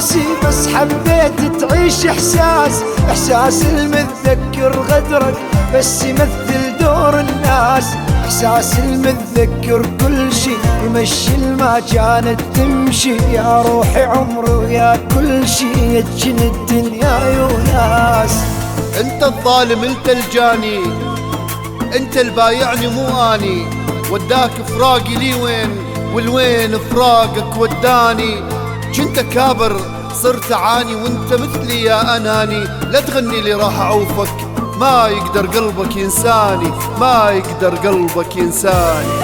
راسي، بس حبيت تعيش إحساس المتذكر غدرك بس يمثل دور الناس، إحساس المتذكر كل شي يمشي ما كانت تمشي. يا روحي عمري ويا كل شي يتجن الدنيا يوناس. انت الظالم انت الجاني، انت البايعني مو اني، وداك فراقي لي وين والوين فراقك وداني. جنت كابر صرت اعاني وانت مثلي يا اناني، لا تغني لي راح اعوفك، ما يقدر قلبك ينساني، ما يقدر قلبك ينساني،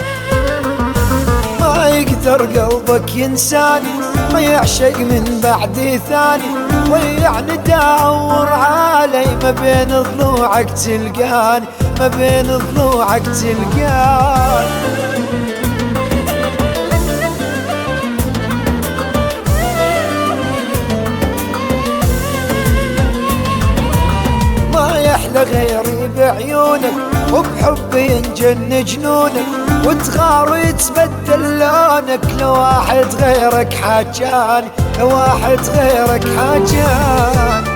ما يقدر قلبك ينساني، ما يعشق من بعدي ثاني، ويعني داور علي ما بين ضلوعك تلقاني، ما بين ضلوعك تلقاني. يحلى غيري بعيونك وبحبي ينجن جنونك، وتغار ويتبدل لونك لو واحد غيرك حاجاني، لو واحد غيرك حاجاني.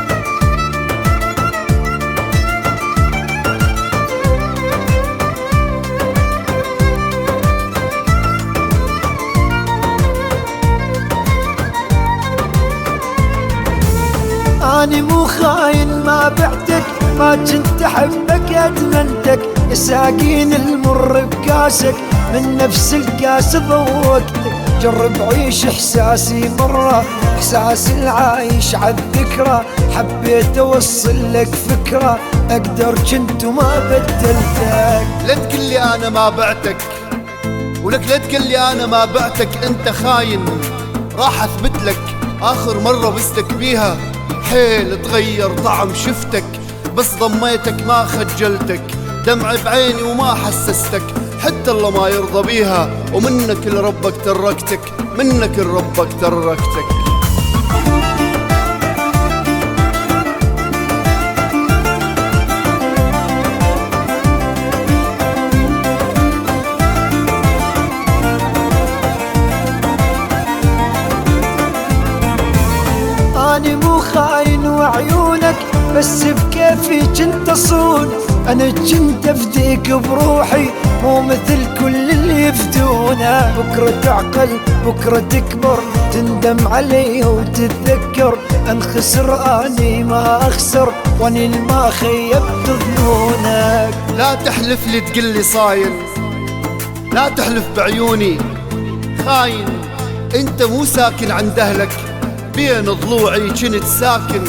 أني مو خاين ما بعتك، ما كنت أحبك أتمنتك، يا ساقين المر بكاسك من نفس الكاس ذوقتك. جرب عيش إحساسي مرة، إحساس العايش عالذكرى، حبيت أوصل لك فكرة أقدر كنت وما بدلتك. لا تقلي أنا ما بعتك، ولك لا تقلي أنا ما بعتك، أنت خاين. راح أثبت لك آخر مرة بستك بيها، حيل تغير طعم شفتك، بس ضميتك ما خجلتك، دمع بعيني وما حسستك، حتى الله ما يرضى بيها، ومنك لربك تركتك، منك لربك تركتك. أنا مو خاين وعيونك، بس بكيفي كنت أصون، أنا كنت أفديك بروحي مو مثل كل اللي يفدونه. بكرة تعقل بكرة تكبر تندم علي وتتذكر، أنخسر أني ما أخسر وأني ما خيبت ظنونك. لا تحلف لي تقلي صاين، لا تحلف بعيوني خاين، انت مو ساكن عند أهلك، بين ضلوعي كنت ساكن.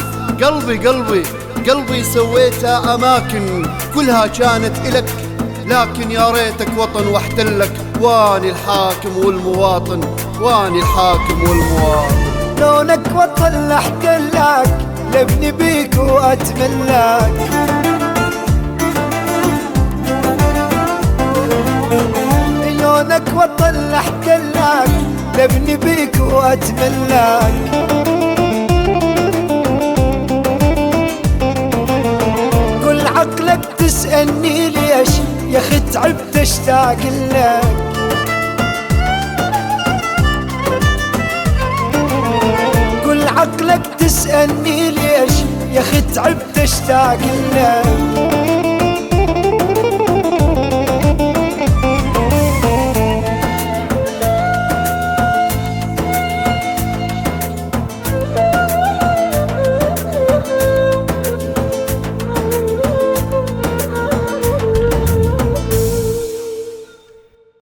قلبي سويتها أماكن كلها كانت إلك، لكن يا ريتك وطن واحتلك، واني الحاكم والمواطن، واني الحاكم والمواطن. لونك وطن لاحتلك، لابني بيك وأتملاك. لونك وطن لاحتلك، لابني بيك وأتملاك. كل عقلك تسألني ليش يا أخي تعبت أشتاق لك، كل عقلك تسألني ليش يا أخي تعبت أشتاق لك.